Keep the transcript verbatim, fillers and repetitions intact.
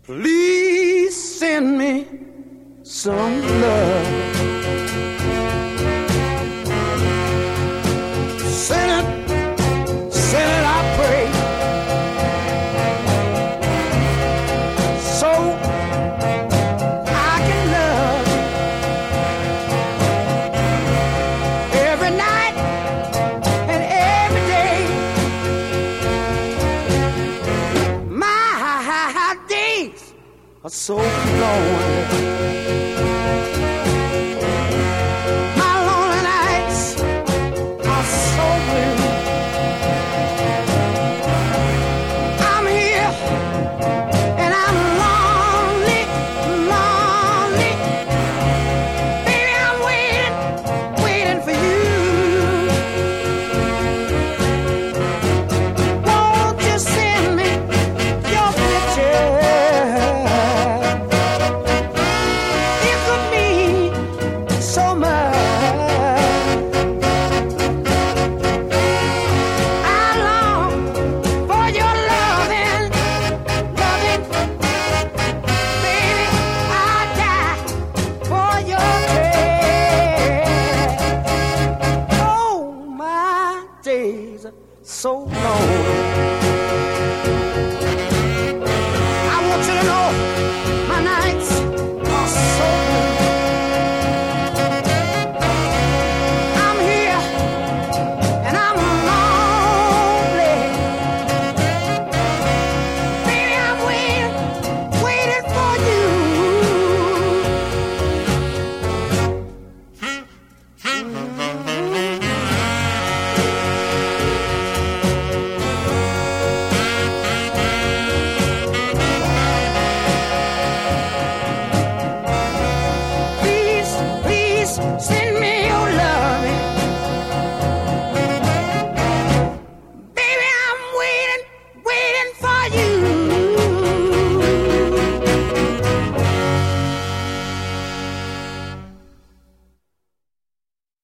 Please send me some love. Send it, send it, I pray. So I can love you every night and every day. My days are so long.